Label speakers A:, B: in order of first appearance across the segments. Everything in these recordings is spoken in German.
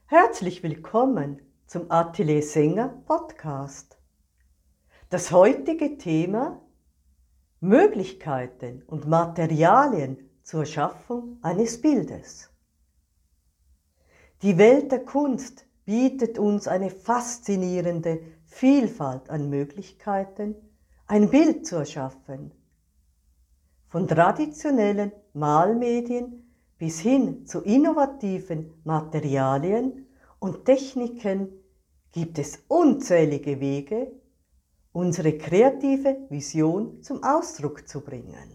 A: Herzlich willkommen zum Atelier Sänger Podcast. Das heutige Thema: Möglichkeiten und Materialien zur Schaffung eines Bildes. Die Welt der Kunst bietet uns eine faszinierende Vielfalt an Möglichkeiten, ein Bild zu erschaffen. Von traditionellen Malmedien bis hin zu innovativen Materialien und Techniken gibt es unzählige Wege, unsere kreative Vision zum Ausdruck zu bringen.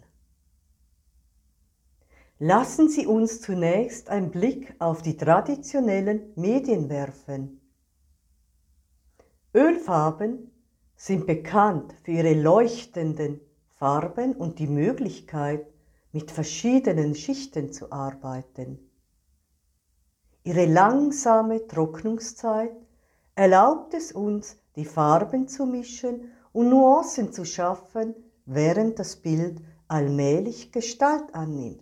A: Lassen Sie uns zunächst einen Blick auf die traditionellen Medien werfen. Ölfarben sind bekannt für ihre leuchtenden Farben und die Möglichkeit, mit verschiedenen Schichten zu arbeiten. Ihre langsame Trocknungszeit erlaubt es uns, die Farben zu mischen und Nuancen zu schaffen, während das Bild allmählich Gestalt annimmt.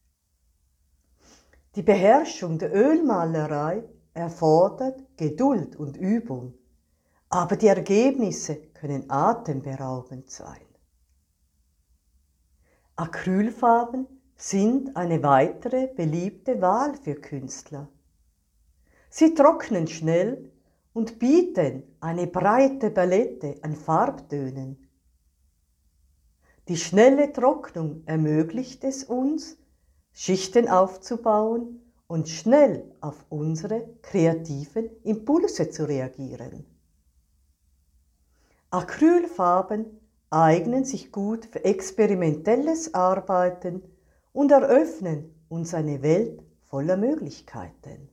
A: Die Beherrschung der Ölmalerei erfordert Geduld und Übung, aber die Ergebnisse können atemberaubend sein. Acrylfarben sind eine weitere beliebte Wahl für Künstler. Sie trocknen schnell und bieten eine breite Palette an Farbtönen. Die schnelle Trocknung ermöglicht es uns, Schichten aufzubauen und schnell auf unsere kreativen Impulse zu reagieren. Acrylfarben eignen sich gut für experimentelles Arbeiten und eröffnen uns eine Welt voller Möglichkeiten.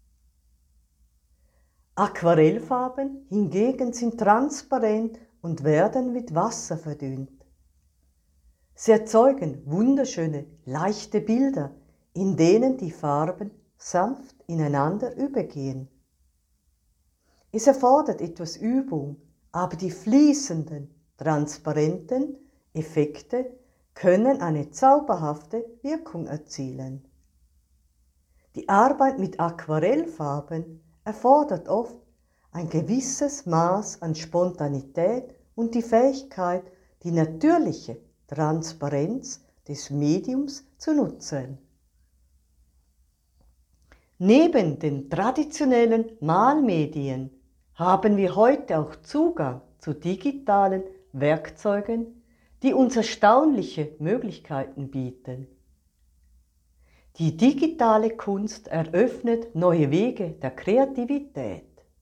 A: Aquarellfarben hingegen sind transparent und werden mit Wasser verdünnt. Sie erzeugen wunderschöne, leichte Bilder, in denen die Farben sanft ineinander übergehen. Es erfordert etwas Übung, aber die fließenden, transparenten Effekte können eine zauberhafte Wirkung erzielen. Die Arbeit mit Aquarellfarben erfordert oft ein gewisses Maß an Spontanität und die Fähigkeit, die natürliche Transparenz des Mediums zu nutzen. Neben den traditionellen Malmedien haben wir heute auch Zugang zu digitalen Werkzeugen, die uns erstaunliche Möglichkeiten bieten. Die digitale Kunst eröffnet neue Wege der Kreativität.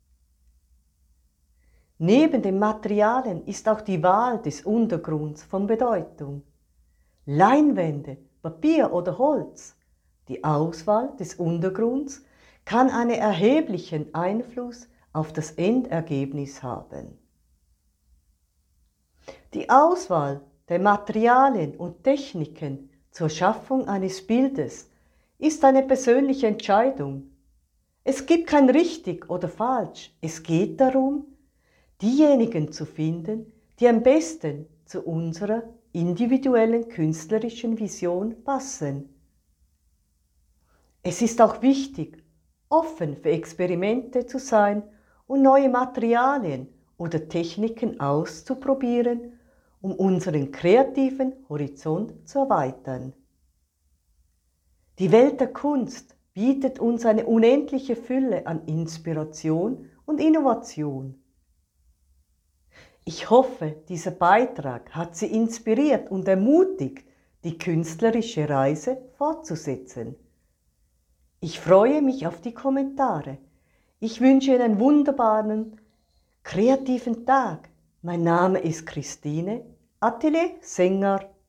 A: Neben den Materialien ist auch die Wahl des Untergrunds von Bedeutung. Leinwände, Papier oder Holz. Die Auswahl des Untergrunds kann einen erheblichen Einfluss auf das Endergebnis haben. Die Auswahl der Materialien und Techniken zur Schaffung eines Bildes ist eine persönliche Entscheidung. Es gibt kein richtig oder falsch. Es geht darum, diejenigen zu finden, die am besten zu unserer individuellen künstlerischen Vision passen. Es ist auch wichtig, offen für Experimente zu sein und neue Materialien oder Techniken auszuprobieren, um unseren kreativen Horizont zu erweitern. Die Welt der Kunst bietet uns eine unendliche Fülle an Inspiration und Innovation. Ich hoffe, dieser Beitrag hat Sie inspiriert und ermutigt, die künstlerische Reise fortzusetzen. Ich freue mich auf die Kommentare. Ich wünsche Ihnen einen wunderbaren, kreativen Tag. Mein Name ist Christine, Atelier Sänger.